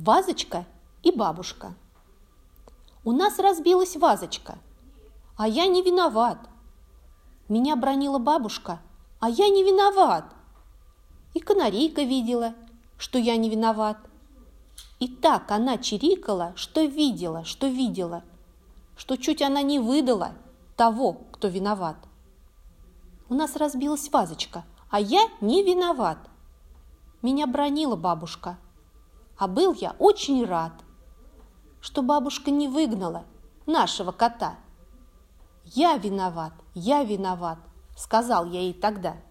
Вазочка и бабушка. У нас разбилась вазочка, а я не виноват. Меня бранила бабушка, а я не виноват. И канарейка видела, что я не виноват. И так она чирикала, что видела, что чуть она не выдала того, кто виноват. У нас разбилась вазочка, а я не виноват. Меня бранила бабушка, а был я очень рад, что бабушка не выгнала нашего кота. Я виноват, сказал я ей тогда.